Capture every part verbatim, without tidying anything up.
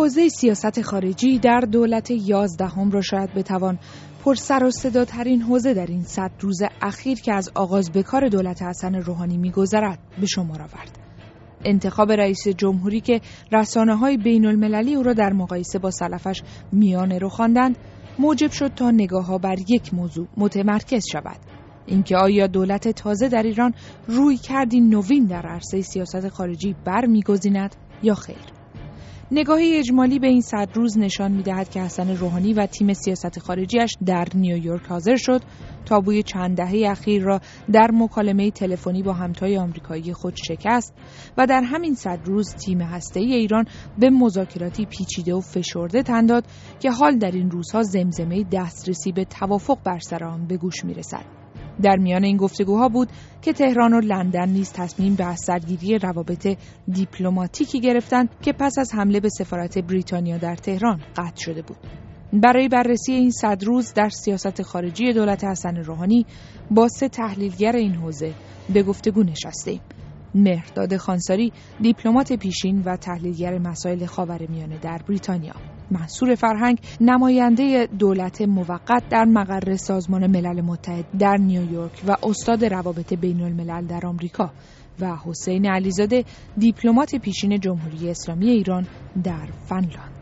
حوزه سیاست خارجی در دولت یازدهم را شاید بتوان پر سر و صداترین حوزه در این صد روز اخیر که از آغاز به کار دولت حسن روحانی می‌گذرد به شمار آورد. انتخاب رئیس جمهوری که رسانه‌های بین‌المللی او را در مقایسه با سلفش میانه رو خواندند، موجب شد تا نگاه‌ها بر یک موضوع متمرکز شود: اینکه آیا دولت تازه در ایران روی کردی نوین در عرصه سیاست خارجی برمی‌گزیند یا خیر. نگاهی اجمالی به این صد روز نشان می‌دهد که حسن روحانی و تیم سیاست خارجیش در نیویورک حاضر شد تابوی چند دهه اخیر را در مکالمه تلفنی با همتای آمریکایی خود شکست و در همین صد روز تیم هسته‌ای ایران به مذاکراتی پیچیده و فشرده تن داد که حال در این روزها زمزمه دسترسی به توافق بر سر آن به گوش می‌رسد. در میان این گفتگوها بود که تهران و لندن نیز تصمیم به از سرگیری روابط دیپلماتیکی گرفتند که پس از حمله به سفارت بریتانیا در تهران قطع شده بود. برای بررسی این صد روز در سیاست خارجی دولت حسن روحانی با سه تحلیلگر این حوزه به گفتگو نشستیم: مهرداد خانساری، دیپلمات پیشین و تحلیلگر مسائل خاورمیانه در بریتانیا; منصور فرهنگ، نماینده دولت موقت در مقر سازمان ملل متحد در نیویورک و استاد روابط بین الملل در آمریکا; و حسین علیزاده، دیپلمات پیشین جمهوری اسلامی ایران در فنلاند.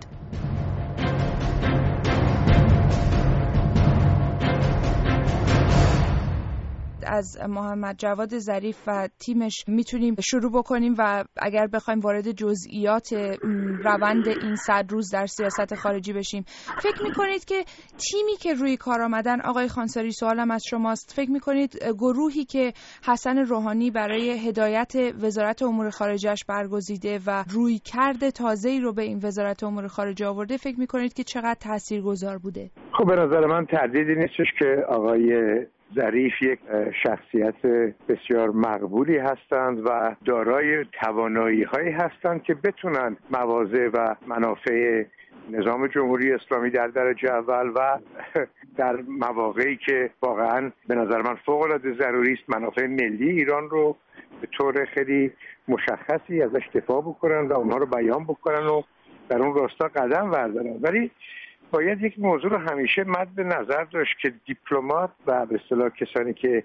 از محمد جواد ظریف و تیمش میتونیم شروع بکنیم و اگر بخوایم وارد جزئیات روند این صد روز در سیاست خارجی بشیم، فکر میکنید که تیمی که روی کار آمدن، آقای خانساری سوالم از شماست، فکر میکنید گروهی که حسن روحانی برای هدایت وزارت امور خارجه‌اش برگزیده و روی کرد تازه‌ای رو به این وزارت امور خارجه آورده، فکر میکنید که چقدر تاثیرگذار بوده؟ خب به نظر من تردیدی نیستش که آقای ظریف یک شخصیت بسیار مقبولی هستند و دارای توانایی‌هایی هستند که بتونن مواضع و منافع نظام جمهوری اسلامی در درجه اول و در مواقعی که واقعا به نظر من فوق‌العاده ضروری است منافع ملی ایران رو به طور خیلی مشخصی ازش دفاع بکنن و اونها رو بیان بکنن و در اون راستا قدم بردارن. ولی باید یک موضوع رو همیشه مد نظر داشت که دیپلمات و به اصطلاح کسانی که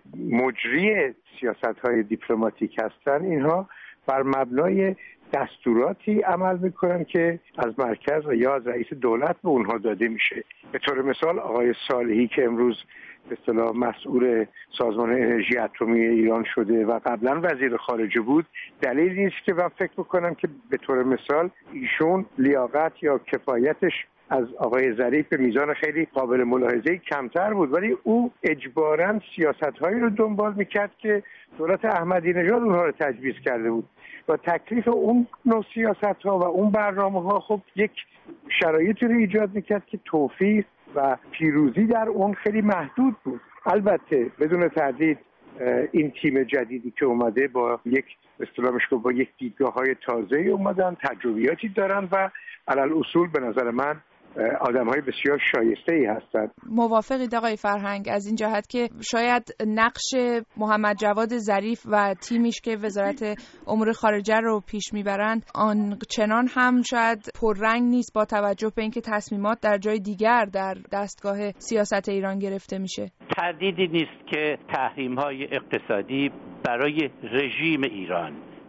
مجری سیاست‌های دیپلماتیک هستن، اینها بر مبنای دستوراتی عمل میکنن که از مرکز یا از رئیس دولت به اونها داده میشه. به طور مثال آقای صالحی که امروز به اصطلاح مسئول سازمان انرژی اتمی ایران شده و قبلا وزیر خارجه بود، دلیل نیست که من فکر بکنم که به طور مثال ایشون لیاقت یا کفایتش از آقای ظریف به میزان خیلی قابل ملاحظه‌ای کمتر بود، ولی او اجباراً سیاست‌هایی رو دنبال می‌کرد که دولت احمدی نژاد اونها رو تجویز کرده بود و تکلیف اون نوع سیاست‌ها و اون برنامه‌ها خب یک شرایطی رو ایجاد می‌کرد که توفیق و پیروزی در اون خیلی محدود بود. البته بدون تردید این تیم جدیدی که اومده با یک به اصطلاح میشه با یک دیدگاه‌های تازه‌ای اومدن، تجربیاتی دارن و علل اصول به نظر من آدم‌های بسیار شایسته‌ای هستند. موافقید آقای فرهنگ از این جهت که شاید نقش محمد جواد ظریف و تیمیش که وزارت امور خارجه رو پیش میبرند آن چنان هم شاید پررنگ نیست با توجه به اینکه تصمیمات در جای دیگر در دستگاه سیاست ایران گرفته میشه؟ تردیدی نیست که تحریم‌های اقتصادی برای رژیم ایران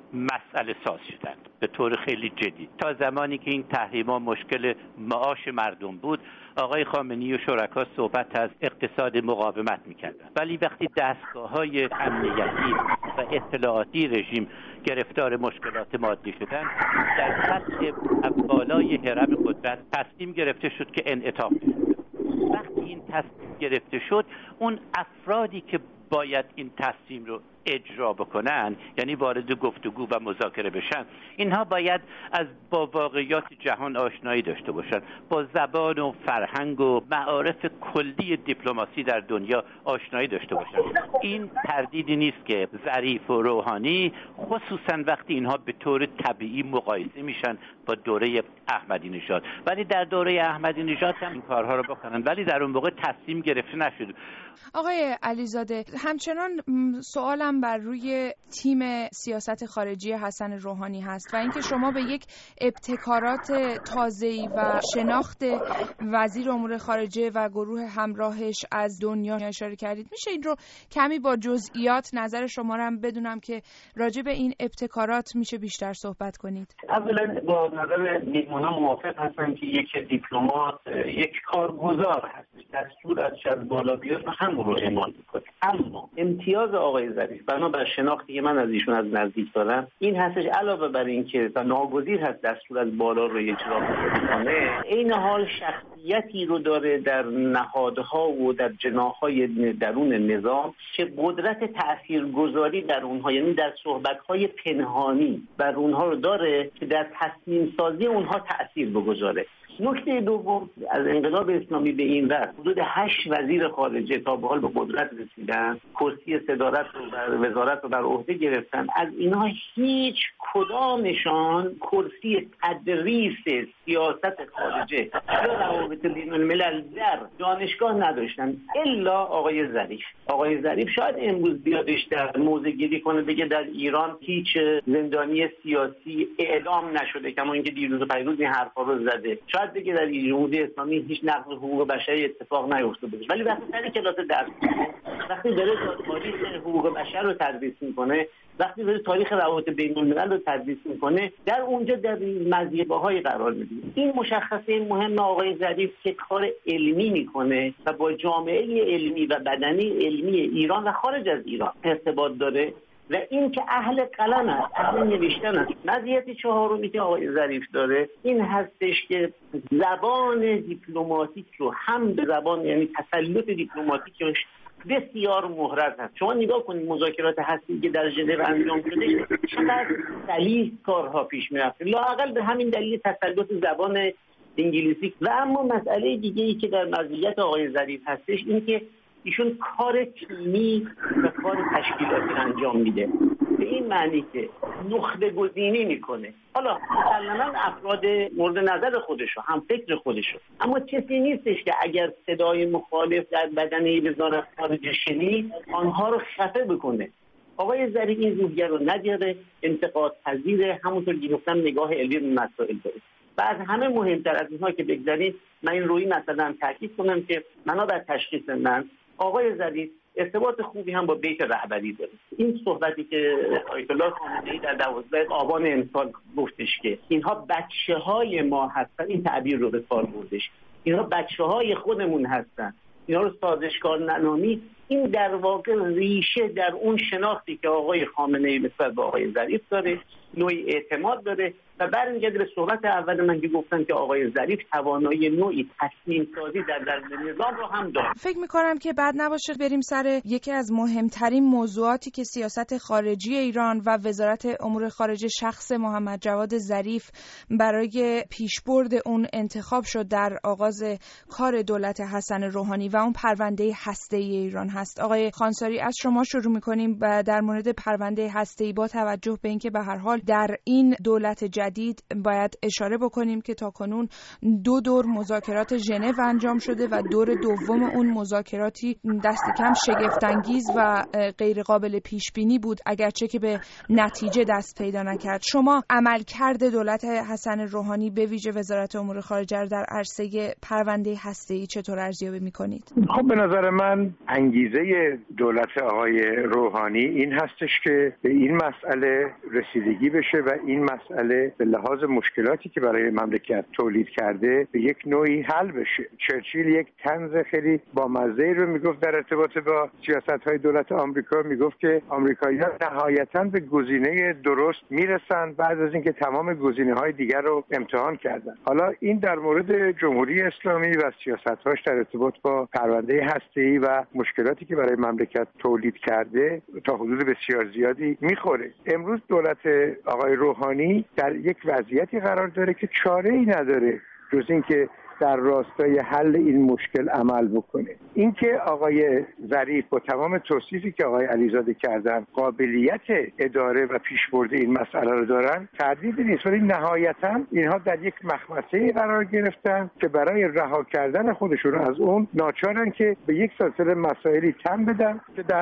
مسئله ساز شدند به طور خیلی جدی. تا زمانی که این تحریم‌ها مشکل معاش مردم بود، آقای خامنه‌ای و شرکا صحبت از اقتصاد مقاومت می‌کردند، ولی وقتی دستگاه‌های امنیتی و اطلاعاتی رژیم گرفتار مشکلات مادی شدند، در سطح بالای هرم قدرت تصمیم گرفته شد که انعطاف بده. وقتی این تصمیم گرفته شد، اون افرادی که باید این تصمیم رو اجرا بکنن، یعنی وارد گفتگو و مذاکره بشن، اینها باید از با واقعیات جهان آشنایی داشته باشن، با زبان و فرهنگ و معارف کلی دیپلماسی در دنیا آشنایی داشته باشن. این تردیدی نیست که ظریف و روحانی خصوصا وقتی اینها به طور طبیعی مقایسه میشن با دوره احمدی نژاد، ولی در دوره احمدی نژاد هم این کارها رو بکنن، ولی در اون موقع تصمیم گرفته نشد. آقای علیزاده، همچنان سوالم هم بر روی تیم سیاست خارجی حسن روحانی هست و اینکه شما به یک ابتکارات تازه‌ای و شناخت وزیر امور خارجه و گروه همراهش از دنیا اشاره کردید. میشه این رو کمی با جزئیات نظر شما رو هم بدونم که راجع به این ابتکارات میشه بیشتر صحبت کنید؟ اولا با نظر میهمانان موافق هستم که یک دیپلمات یک کارگزار هست، دستور از بالا بیاد و همون رو اعمال میکنه. اما امتیاز آقای ظریف بنا بر شناختی که من از ایشون از نزدیک دارم این هستش، علاوه بر این که ناگزیر هست دستور از بالا رو اجرا کنه، این حال شخصیتی رو داره در نهادها و در جناح‌های درون نظام که قدرت تاثیرگذاری در اونها، یعنی در صحبت‌های پنهانی بر اونها رو داره که در تصمیم سازی اونها تأثیر بگذاره. نکته دوم، از انقلاب اسلامی به این ور حدود هشت وزیر خارجه تا به حال به قدرت رسیدن، کرسی صدارت رو بر وزارت رو بر عهده گرفتن. از اینها هیچ کدامشان کرسی تدریس سیاست خارجه یا روابط بین الملل در دانشگاه نداشتن الا آقای ظریف. آقای ظریف شاید امروز بیادش در موضع گیری کنه بگه در ایران هیچ زندانی سیاسی اعدام نشده، کما اینکه دیروز و پیروز این حرفا رو زده، شاید بگه در جمهوری اسلامی هیچ نقض حقوق بشری اتفاق نیفتاده، ولی وقتی سر کلاس درس وقتی داره تاریخ حقوق بشر رو تدریس میکنه، وقتی داره تاریخ روابط بین الملل رو تدریس میکنه، در اونجا در مزیباهای قرار میگیره. این مشخصه مهم آقای ظریف که کار علمی میکنه و با جامعه علمی و بدنی علمی ایران و خارج از ایران ارتباط داره و این که اهل قلم است، اهل نوشتن است. مزیت چهارمی که آقای ظریف داره این هستش که زبان دیپلماتیک رو هم به زبان، یعنی تسلط دیپلماتیکش بسیار محرز هست. شما نگاه کنید مذاکرات هستی که در ژنو انجام شده چقدر سلیس کارها پیش میرفته، لااقل به همین دلیل تسلط زبان انگلیسی. و اما مسئله دیگه ای که در مزیت آقای ظریف هستش این که ایشون کار تیمی و کار تشکیلاتی انجام میده، به این معنی که نخبه گزینی میکنه. حالا مثلا افراد مورد نظر خودشو، هم فکر خودشو، اما کسی نیستش که اگر صدای مخالف در بدنه وزارت خارجه شنید آنها رو خفه بکنه. آقای ظریف این روحیه رو نداره، انتقاد پذیره، همونطور که گفتم نگاه علمی به مسائل داره. و از همه مهمتر از اینها که بگذارید، من این روی مثلا تاکید کنم که بنابر تشخیص من آقای ظریف ارتباط خوبی هم با بیت رهبری داره. این صحبتی که آیت الله خامنه‌ای در دوازده آبان امسال گفتش که اینها بچه‌های ما هستن، این تعبیر رو به کار بردش، اینها بچه‌های خودمون هستن، اینا رو سازشکار ننامید، این در واقع ریشه در اون شناختی که آقای خامنه‌ای نسبت به آقای ظریف داره، نوعی اعتماد داره و برمیگرده به صحبت اول من که گفتم که آقای ظریف توانایی نوعی تصمیم سازی در در نظام رو هم داره. فکر می‌کنم که بعد نباشه بریم سر یکی از مهمترین موضوعاتی که سیاست خارجی ایران و وزارت امور خارجه شخص محمد جواد ظریف برای پیشبرد اون انتخاب شد در آغاز کار دولت حسن روحانی و اون پرونده هسته‌ای ایران هست. آقای خانساری از شما شروع می‌کنیم و در مورد پرونده هسته‌ای با توجه به اینکه به هر حال در این دولت جدید باید اشاره بکنیم که تاکنون دو دور مذاکرات ژنو انجام شده و دور دوم اون مذاکراتی دست کم شگفت‌انگیز و غیر قابل پیش بینی بود، اگرچه که به نتیجه دست پیدا نکرد. شما عملکرد دولت حسن روحانی به ویژه وزارت امور خارجه در عرصه پرونده هسته‌ای چطور ارزیابی می‌کنید؟ خب به نظر من انگیزه دولت آقای روحانی این هستش که به این مسئله رسیدگی بشه و این مسئله به لحاظ مشکلاتی که برای مملکت تولید کرده به یک نوعی حل بشه. چرچیل یک طنز خیلی بامزه‌ای رو میگفت در ارتباط با سیاست‌های دولت آمریکا، میگفت که آمریکایی‌ها نهایتاً به گزینه درست میرسند بعد از اینکه تمام گزینه‌های دیگر رو امتحان کردن. حالا این در مورد جمهوری اسلامی و سیاست‌هاش در ارتباط با پرونده هسته‌ای و مشکلاتی که برای مملکت تولید کرده تا حدود بسیار زیادی میخوره. امروز دولت آقای روحانی در یک وضعیتی قرار داره که چاره‌ای نداره جز اینکه در راستای حل این مشکل عمل بکنه. اینکه آقای ظریف با تمام توصیفی که آقای علیزاده کردن قابلیت اداره و پیشبرد این مسئله رو دارن تردیدی نیست، ولی نهایتاً اینها در یک مخمصه‌ای قرار گرفتن که برای رها کردن خودشون از اون ناچارن که به یک سلسله مسائلی تن بدن که در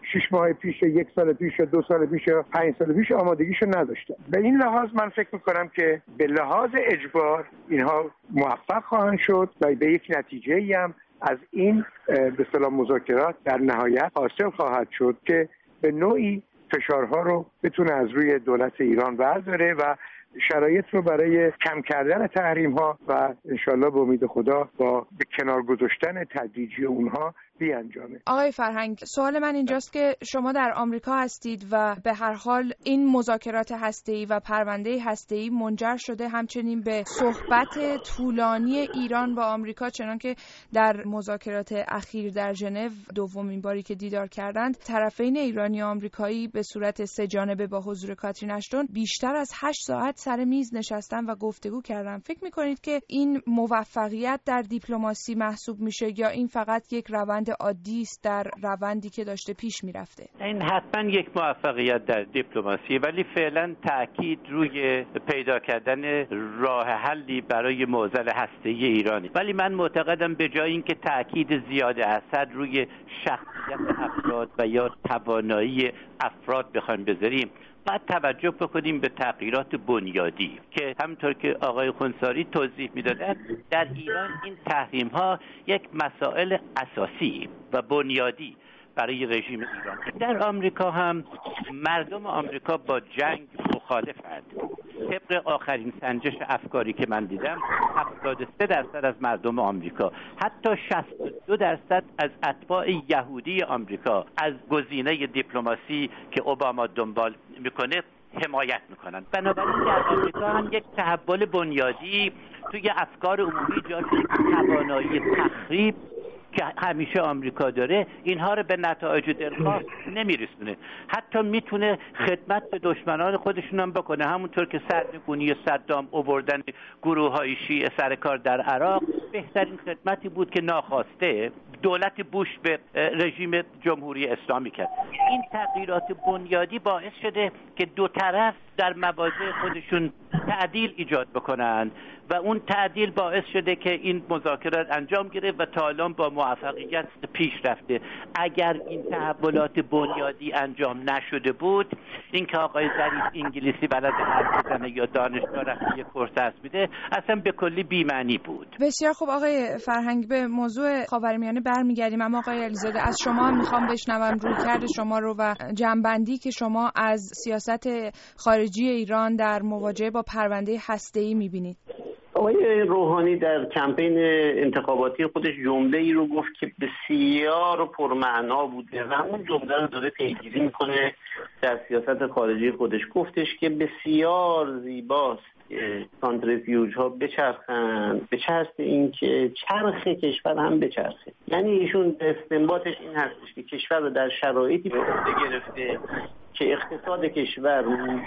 شش ماه پیش، یک سال پیش، دو سال پیش، پنج سال پیش آمادگیشو نداشتن. به این لحاظ من فکر میکنم که به لحاظ اجبار اینها موفق خواهند شد و به یک نتیجه‌ای هم از این به اصطلاح مذاکرات در نهایت حاصل خواهد شد که به نوعی فشارها رو بتونه از روی دولت ایران برداره و شرایط رو برای کم کردن تحریم ها و انشالله به امید خدا با به کنار گذاشتن تدریجی اونها بیانجامه. آقای فرهنگ، سوال من اینجاست که شما در آمریکا هستید و به هر حال این مذاکرات هسته‌ای و پرونده هسته‌ای منجر شده همچنین به صحبت طولانی ایران با آمریکا، چنانکه در مذاکرات اخیر در ژنو دومین باری که دیدار کردند طرفین ایرانی و آمریکایی به صورت سه جانبه با حضور کاترین اشتون بیشتر از هشت ساعت سر میز نشستن و گفتگو کردن. فکر می‌کنید که این موفقیت در دیپلماسی محسوب میشه یا این فقط یک روند عادی است در روندی که داشته پیش میرفته؟ این حتما یک موفقیت در دیپلماسی، ولی فعلا تاکید روی پیدا کردن راه حلی برای معضل هسته‌ای ایرانی. ولی من معتقدم به جای اینکه تاکید زیاده اسد روی شخصیت افراد و یا توانایی افراد بخوایم بذاریم، باید توجه بکنیم به تغییرات بنیادی که همونطور که آقای خونساری توضیح میدادن در ایران این تحریم ها یک مسائل اساسی و بنیادی برای رژیم ایران. در آمریکا هم مردم آمریکا با جنگ مخالفند. طبق آخرین سنجش افکاری که من دیدم هفتاد و سه درصد از مردم آمریکا، حتی شصت و دو درصد از اتباع یهودی آمریکا از گزینه دیپلماسی که اوباما دنبال میکنه حمایت میکنن. بنابراین در آمریکا هم یک تحول بنیادی توی افکار عمومی ایجاد شده. توانایی تخریب که همیشه آمریکا داره اینها رو به نتایج دلخواه نمیرسونه، حتی میتونه خدمت به دشمنان خودشون هم بکنه. همونطور که سرنگونی صدام آوردن گروه های شیعه سر کار در عراق بهترین خدمتی بود که ناخواسته دولت بوش به رژیم جمهوری اسلامی کرد. این تغییرات بنیادی باعث شده که دو طرف در مواضع خودشون تعدیل ایجاد بکنن و اون تعدیل باعث شده که این مذاکرات انجام گرفت و تا الان با موفقیت پیش رفته. اگر این تحولات بنیادی انجام نشده بود، اینکه آقای ظریف انگلیسی بلد حرف بزنه یا دانشگاه رفته یک کورس درس میده اصلا به کلی بی‌معنی بود. بسیار خوب آقای فرهنگ، به موضوع خاورمیانه برمیگردیم، اما آقای علیزاده از شما هم میخوام بشنوم رویکرد شما رو و جنبندی که شما از سیاست خارجی ایران در مواجهه با پرونده هسته‌ای میبینید. آقای روحانی در کمپین انتخاباتی خودش جمله ای رو گفت که بسیار پرمعنا بوده و اون جمله رو داره پیگیری میکنه در سیاست خارجی خودش. گفتش که بسیار زیباست که سانتریفیوژ ها بچرخن، بچرخه این که چرخ کشور هم بچرخه. یعنی ایشون استنباطش این هستش که کشور رو در شرایطی به عهده گرفته که اقتصاد کشور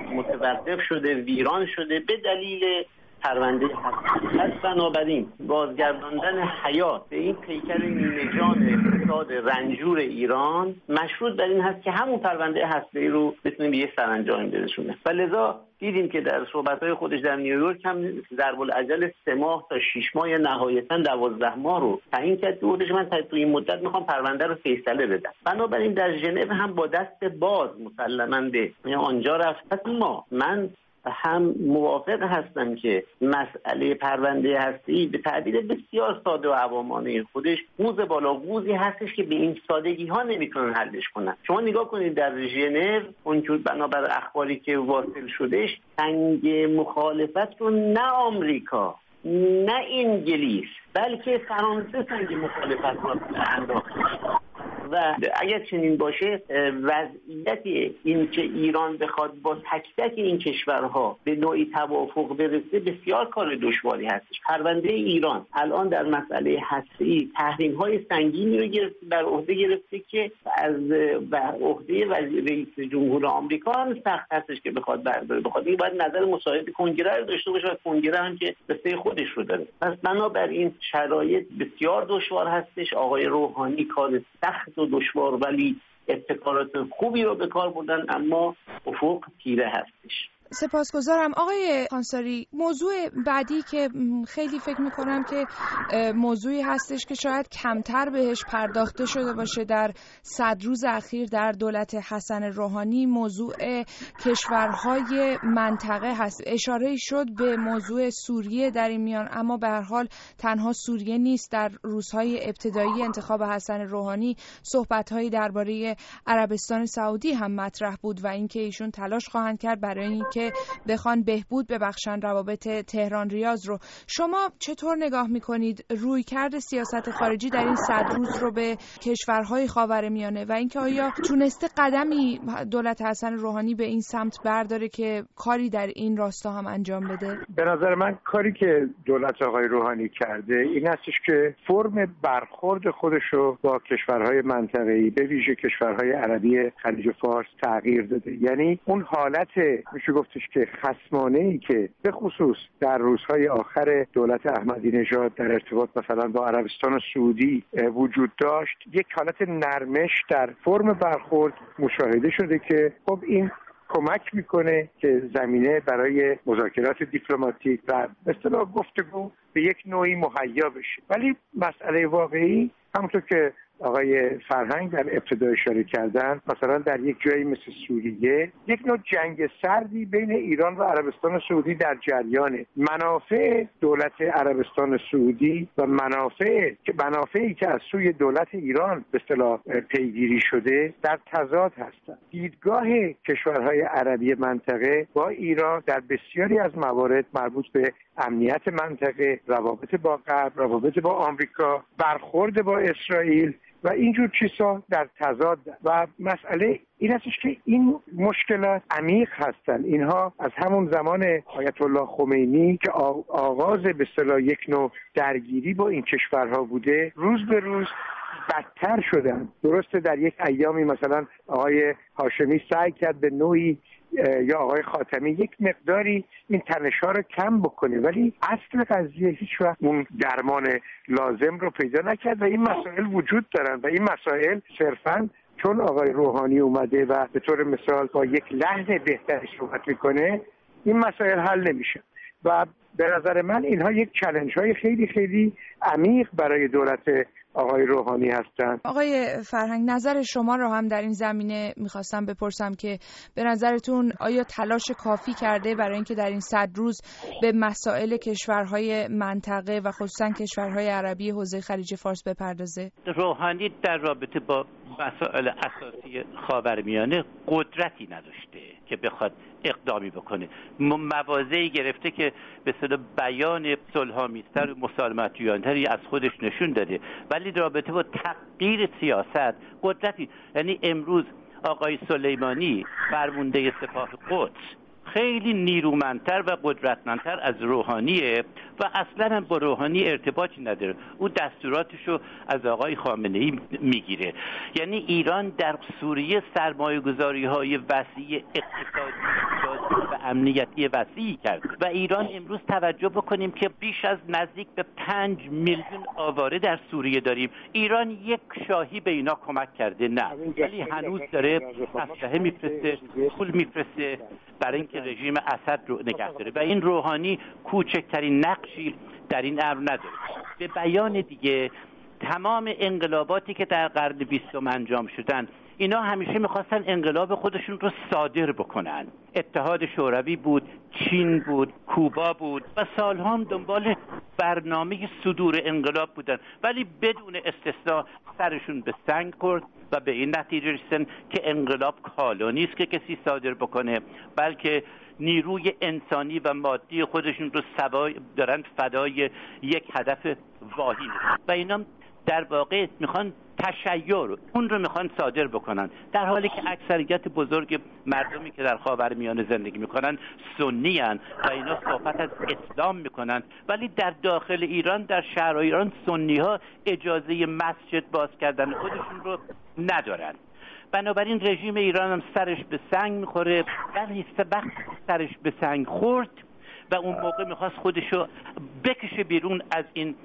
متوقف شده، ویران شده به دلیل پرونده هستی. پس بنابراین بازگرداندن حیات به این پیکر نیمه‌جان اقتصاد رنجور ایران مشروط بر این هست که همون پرونده هستی رو بتونیم به یه سرانجام برسونه. و لذا دیدیم که در صحبت‌های خودش در نیویورک هم ضرب‌الاجل سه ماه تا شش ماه یا نهایتاً دوازده ماه رو تعیین کرد. خودش من تا تو این مدت میخوام پرونده رو فیصله بدم. بنابراین در ژنو هم با دست باز مسلماً به آنجا رفت. پس ما من هم موافق هستم که مسئله پرونده هستی به تعبیر بسیار ساده و عوامانه خودش موز بالا گوزی هستش که به این سادگی ها نمیتونن حلش کنن. شما نگاه کنید در ژنو اونجور بنابر اخباری که واصل شدهش سنگ مخالفت رو نه آمریکا نه انگلیس بلکه فرانسه سنگ مخالفت رو انداخت. و اگر چنین باشه وضعیت این که ایران بخواد با تک تک این کشورها به نوعی توافق برسه بسیار کار دشواری هستش. پرونده ایران الان در مسئله هسته‌ای تحریم‌های سنگینی رو گرفته بر عهده گرفته که از بر عهده رئیس جمهور آمریکا هم سخت هستش که بخواد برداره. بخواد این باید نظر مساعد کنگره رو داشته باشه و کنگره هم که قصه خودش رو داره. پس بنابراین شرایط بسیار دشوار هستش. آقای روحانی کار سخت و دشوار ولی ابتکارات خوبی رو به کار بردن، اما افق تیره هستش. سپاسگزارم. آقای خانساری، موضوع بعدی که خیلی فکر میکنم که موضوعی هستش که شاید کمتر بهش پرداخته شده باشه در صد روز اخیر در دولت حسن روحانی، موضوع کشورهای منطقه هست. اشاره شد به موضوع سوریه در این میان، اما به هر حال تنها سوریه نیست. در روزهای ابتدایی انتخاب حسن روحانی صحبت‌هایی درباره عربستان سعودی هم مطرح بود و اینکه ایشون تلاش خواهند کرد برای اینکه بخوان بهبود ببخشن روابط تهران ریاض رو. شما چطور نگاه میکنید رویکرد سیاست خارجی در این صد روز رو به کشورهای خاورمیانه و اینکه آیا تونسته قدمی دولت حسن روحانی به این سمت برداره که کاری در این راستا هم انجام بده؟ به نظر من کاری که دولت آقای روحانی کرده این هستش که فرم برخورد خودش رو با کشورهای منطقه‌ای به ویژه کشورهای عربی خلیج فارس تغییر داده. یعنی اون حالت میشه گفتش که خصمانه‌ای که به خصوص در روزهای آخر دولت احمدی نژاد در ارتباط مثلا با عربستان سعودی وجود داشت، یک حالت نرمش در فرم برخورد مشاهده شده که خب این کمک میکنه که زمینه برای مذاکرات دیپلماتیک و به اصطلاح گفتگو به یک نوعی مهیا بشه. ولی مسئله واقعی همونطور که آقای فرهنگ در ابتدا اشاره کردن، مثلا در یک جایی مثل سوریه یک نوع جنگ سردی بین ایران و عربستان سعودی در جریانه. منافع دولت عربستان سعودی و منافع منافعی که از سوی دولت ایران به اصطلاح پیگیری شده در تضاد هستند. دیدگاه کشورهای عربی منطقه با ایران در بسیاری از موارد مربوط به امنیت منطقه، روابط با غرب، روابط با آمریکا، برخورد با اسرائیل و اینجور چیزا در تضاد و مسئله این هستش که این مشکلات عمیق هستند. اینها از همون زمان آیت الله خمینی که آغاز به اصطلاح یک نوع درگیری با این کشورها بوده روز به روز بدتر شدن. درسته در یک ایامی مثلا آقای هاشمی سعی کرد به نوعی یا آقای خاتمی یک مقداری این تنش‌ها رو کم بکنه، ولی اصل قضیه هیچ وقت اون درمان لازم رو پیدا نکرد و این مسائل وجود دارن و این مسائل صرفاً چون آقای روحانی اومده و به طور مثال با یک لحن بهتری صحبت میکنه این مسائل حل نمیشه و به نظر من اینها یک چالش‌های خیلی خیلی عمیق برای دولت آقای روحانی هستند. آقای فرهنگ، نظر شما رو هم در این زمینه میخواستم بپرسم که به نظرتون آیا تلاش کافی کرده برای اینکه در این صد روز به مسائل کشورهای منطقه و خصوصا کشورهای عربی حوزه خلیج فارس بپردازه؟ روحانی در رابطه با مسائل اساسی خاورمیانه قدرتی نداشته که بخواد اقدامی بکنه. مواضعی گرفته که به اصطلاح بیان صلح‌آمیزتر و مسالمت‌جویان‌تری از خودش نشون داده، ولی در رابطه با تغییر سیاست قدرتی، یعنی امروز آقای سلیمانی فرمانده سپاه قدس خیلی نیرومندتر و قدرتمندتر از روحانیه و اصلا با روحانی ارتباطی نداره. او دستوراتشو از آقای خامنه‌ای میگیره. یعنی ایران در سوریه سرمایه‌گذاری‌های وسیع اقتصادی و امنیتی وسیعی کرد و ایران امروز توجه بکنیم که بیش از نزدیک به پنج میلیون آواره در سوریه داریم. ایران یک شاهی به اینا کمک کرده نه، ولی هنوز داره اسلحه میفرسته، پول میفرسته برای اینکه رژیم اسد رو نگه داره و این روحانی کوچکترین نقشی در این امر نداره. به بیان دیگه تمام انقلاباتی که در قرن بیستم انجام شدن اینا همیشه میخواستن انقلاب خودشون رو صادر بکنن. اتحاد شوروی بود، چین بود، کوبا بود و سالها هم دنبال برنامه صدور انقلاب بودن، ولی بدون استثنا سرشون به سنگ خورد و به این نتیجه رسیدن که انقلاب کالا نیست که کسی صادر بکنه، بلکه نیروی انسانی و مادی خودشون رو سوای دارن فدای یک هدف واهی و اینا در واقع میخوان تشیع اون رو میخوان صادر بکنن، در حالی که اکثریت بزرگ مردمی که در خاورمیانه زندگی میکنن سنی هن و اینا صحبت از اسلام میکنن، ولی در داخل ایران در شهرهای ایران سنی ها اجازه مسجد باز کردن خودشون رو ندارن. بنابراین رژیم ایران هم سرش به سنگ میخوره. در وقت سرش به سنگ خورد و اون موقع میخواست خودشو بکشه بیرون از این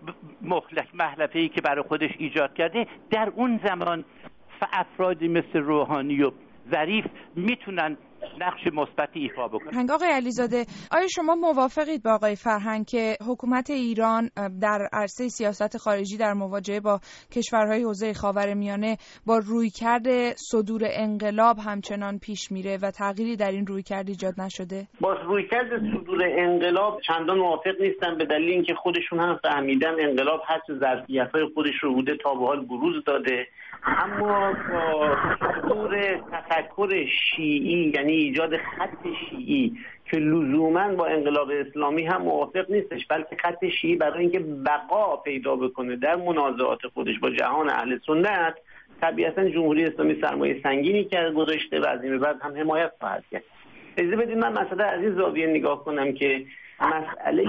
محلفه‌ای که برای خودش ایجاد کرده، در اون زمان افرادی مثل روحانی و ظریف میتونن نقش مثبتی ایفا بکنه. هنگ آقای علیزاده، آیا شما موافقید با آقای فرهنگ که حکومت ایران در عرصه سیاست خارجی در مواجهه با کشورهای حوزه خاورمیانه با رویکرد صدور انقلاب همچنان پیش میره و تغییری در این رویکرد ایجاد نشده؟ با رویکرد صدور انقلاب چندان موافق نیستم، به دلیل اینکه خودشون هم فهمیدن انقلاب هست ظرفیت‌های خودش رو بوده تا به حال بروز داده. اما با صدور تفکر شیعی، یعنی ایجاد خط شیعی که لزوماً با انقلاب اسلامی هم موافق نیستش، بلکه خط شیعی برای اینکه بقا پیدا بکنه در منازعات خودش با جهان اهل سنت، طبیعتاً جمهوری اسلامی سرمایه سنگینی کرد گذاشته و از این بعد هم حمایت خواهد کرد. اجازه بدید من مسئله از این زاویه نگاه کنم که مسئله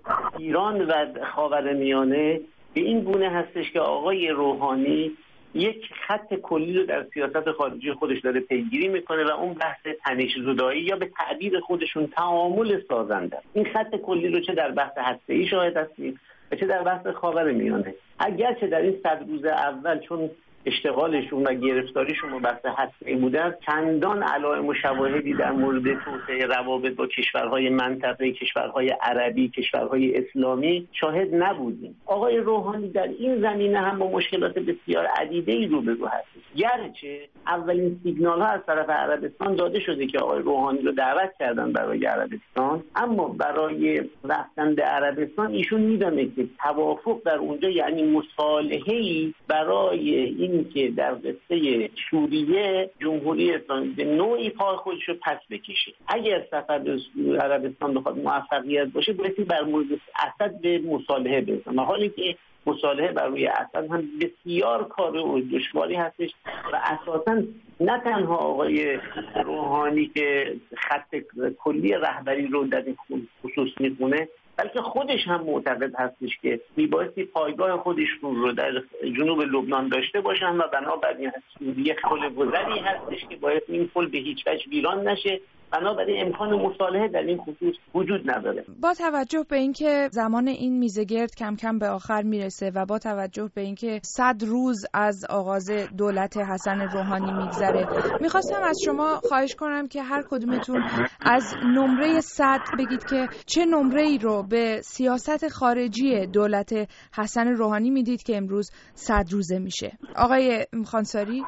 ایران و خاورمیانه به این گونه هستش که آقای روحانی یک خط کلی رو در سیاست خارجی خودش داره پیگیری میکنه و اون بحث تنش زدایی یا به تعبیر خودشون تعامل سازنده. این خط کلی رو چه در بحث هسته‌ای شاهد هستیم و چه در بحث خاورمیانه. اگرچه در این صد روز اول چون اشتغالشون و گرفتاریشون و بحث هسته‌ای بوده، چندان علائم و شواهدی در مورد توسعه روابط با کشورهای منطقه، کشورهای عربی، کشورهای اسلامی شاهد نبودیم. آقای روحانی در این زمینه هم با مشکلات بسیار عدیده‌ای روبرو هست. گرچه اولین سیگنال‌ها از طرف عربستان داده شده که آقای روحانی رو دعوت کردن برای عربستان، اما برای رفتن به عربستان ایشون میدونه که توافق در اونجا یعنی مصالحه‌ای برای این که در قصه سوریه جمهوری اسلامی به نوعی پای خودش رو پس بکشه. اگر سفر به عربستان بخواد موفقیت باشه باید بر مورد اسد به مصالحه برسه، حالی که مصالحه بر روی اسد هم بسیار کار و دشواری هستش و اساساً نه تنها آقای روحانی که خط کلی رهبری رو در این خصوص میخونه، بلکه خودش هم معتقد هستش که میبایستی پایگاه خودش رو در جنوب لبنان داشته باشن و بنابراین سوریه پل گذری هستش که باید این پل به هیچ وجه ویران نشه، بنابراین امکان مصالحه در این خصوص وجود نداره. با توجه به اینکه زمان این میزگرد کم کم به آخر میرسه و با توجه به اینکه صد روز از آغاز دولت حسن روحانی میگذره، میخواستم از شما خواهش کنم که هر کدومتون از نمره صد بگید که چه نمره ای رو به سیاست خارجی دولت حسن روحانی میدید که امروز صد روزه میشه. آقای خانساری؟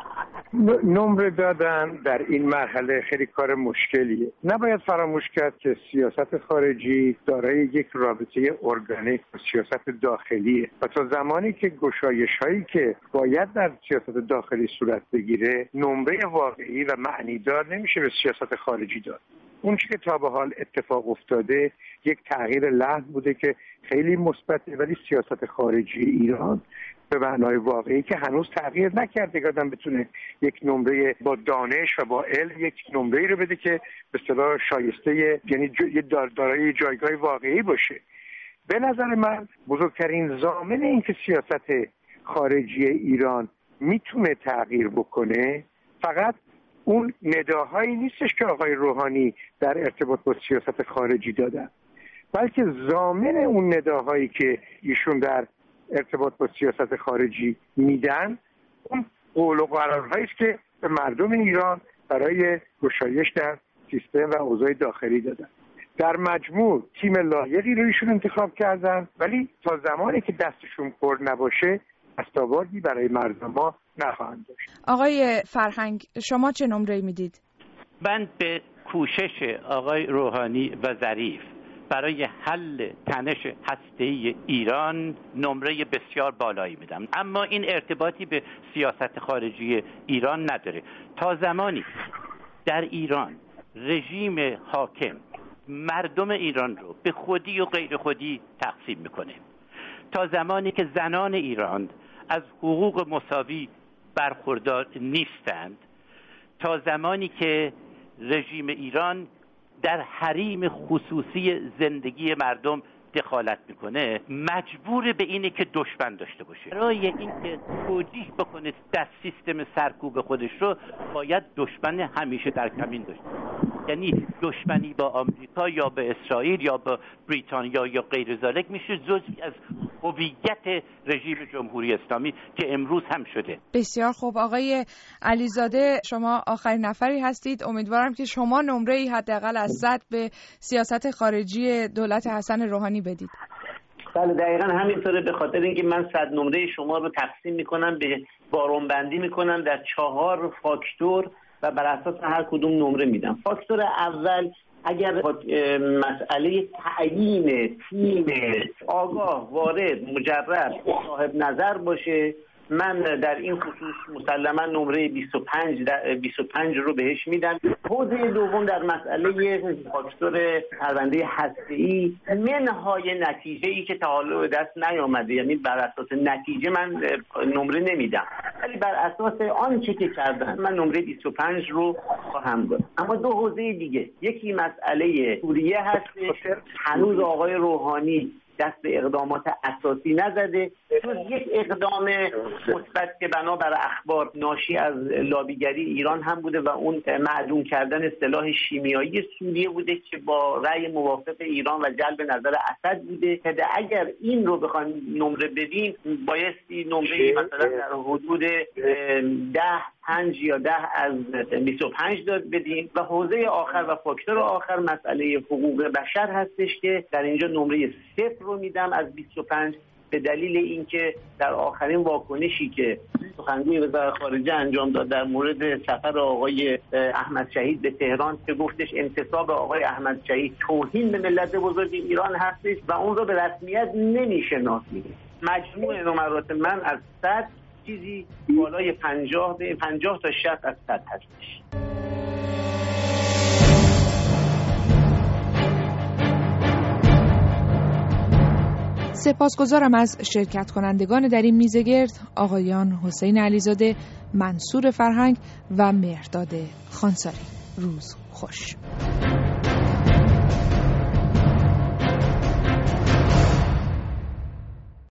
نمره دادن در این مرحله خیلی کار مشکلیه. نباید فراموش کرد که سیاست خارجی دارای یک رابطه ارگانیک با سیاست داخلیه و تا زمانی که گشایش هایی که باید در سیاست داخلی صورت بگیره نمره واقعی و معنیدار نمیشه به سیاست خارجی داد. اون چیزی که تا به حال اتفاق افتاده یک تغییر لحظ بوده که خیلی مثبته، ولی سیاست خارجی ایران به معنای واقعی که هنوز تغییر نکرده که آدم بتونه یک نمره با دانش و با علم یک نمره‌ای رو بده که به اصطلاح شایسته، یعنی یه دارای جایگاه واقعی باشه. به نظر من بزرگترین ضامن این که سیاست خارجی ایران میتونه تغییر بکنه فقط اون نداهایی نیستش که آقای روحانی در ارتباط با سیاست خارجی دادن، بلکه ضامن اون نداهایی که ایشون در ارتباط با سیاست خارجی میدن اون قول و قرارهایی است که به مردم ایران برای گشایش در سیستم و اوضاع داخلی دادن. در مجموع تیم لایقی رو ایشون انتخاب کردن، ولی تا زمانی که دستشون پر نباشه دستاوردی برای مردم ما نخواهند داشت. آقای فرهنگ، شما چه نمره‌ای میدید؟ من به کوشش آقای روحانی و ظریف برای حل تنش هسته‌ای ایران نمره بسیار بالایی میدم، اما این ارتباطی به سیاست خارجی ایران نداره. تا زمانی در ایران رژیم حاکم مردم ایران رو به خودی و غیر خودی تقسیم میکنه، تا زمانی که زنان ایران از حقوق مساوی برخوردار نیستند، تا زمانی که رژیم ایران در حریم خصوصی زندگی مردم دخالت میکنه مجبور به اینه که دشمن داشته باشه. برای اینکه توجیه بکنه در سیستم سرکوب خودش رو باید دشمن همیشه در کمین داشته باشه. یعنی دشمنی با آمریکا یا به اسرائیل یا با بریتانیا یا غیر ذالک میشه جزئی از هویت رژیم جمهوری اسلامی که امروز هم شده. بسیار خوب آقای علیزاده، شما آخرین نفری هستید. امیدوارم که شما نمره ای حداقل از صد به سیاست خارجی دولت حسن روحانی بدید. بله دقیقا همینطوره، به خاطر اینکه من صد نمره شما رو تقسیم میکنم، به بارون بندی میکنم در چهار فاکتور و بر اساس هر کدوم نمره میدم. فاکتور اول اگر مسئله تعیین تیم آگاه، وارد، مجرب، صاحب نظر باشه، من در این خصوص مسلما نمره بیست و پنج بیست و پنج رو بهش میدم. حوزه دوم در مسئله فاکتور پرونده هسته‌ای منهای نتیجه‌ای که تا حالا به دست نیامده، یعنی بر اساس نتیجه من نمره نمیدم، ولی بر اساس آنچه که کردن من نمره بیست و پنج رو خواهم داد. اما دو حوزه دیگه، یکی مسئله سوریه هستش. هنوز آقای روحانی دست به اقدامات اساسی نزده، جز یک اقدام مثبت که بنابر اخبار ناشی از لابیگری ایران هم بوده و اون معدوم کردن سلاح شیمیایی سوریه بوده که با رأی موافق ایران و جلب نظر اسد بوده. که اگر این رو بخوایم نمره بدیم بایستی نمره مثلا در حدود ده پنج یا ده از بیست و پنج داد بدیم. و حوزه آخر و فاکتور آخر مسئله حقوق بشر هستش که در اینجا نمره صفر رو میدم از بیست و پنج، به دلیل اینکه در آخرین واکنشی که سخنگوی وزارت خارجه انجام داد در مورد سفر آقای احمد شهید به تهران که گفتش انتصاب آقای احمد شهید توهین به ملت بزرگ ایران هستش و اون رو به رسمیت نمیشناسیم. مجموع نمرات من از صد چیزی بالای پنجاه به پنجاه تا شصت از صد هستش. سپاسگزارم از شرکت کنندگان در این میزگرد، آقایان حسین علیزاده، منصور فرهنگ و مهرداد خانساری. روز خوش.